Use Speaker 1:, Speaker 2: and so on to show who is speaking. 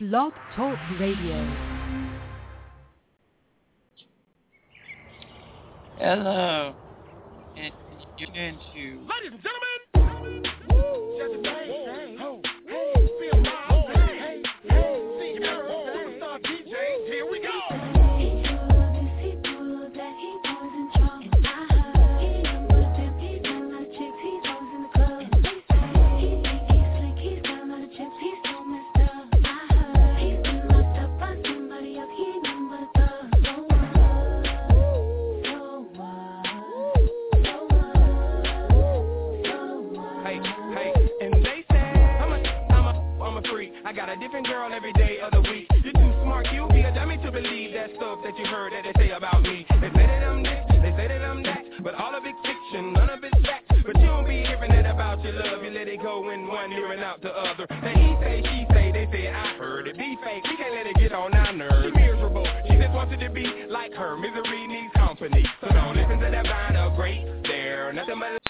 Speaker 1: Blog Talk Radio.
Speaker 2: Hello, and you're into...
Speaker 3: Ladies and gentlemen, just a thing. Hey, feel my hey, see your superstar DJ, here we go. I got a different girl every day of the week. You're too smart, you be a dummy to believe that stuff that you heard that they say about me. They say that I'm this, they say that I'm that, but all of it's fiction, none of it's fact. But you don't be hearing that about your love, you let it go in one ear and out the other. Now he say, she say, they say I heard it. Be fake, we can't let it get on our nerves. She miserable, she just wants it to be like her. Misery needs company, so don't listen to that vine of great there. Nothing but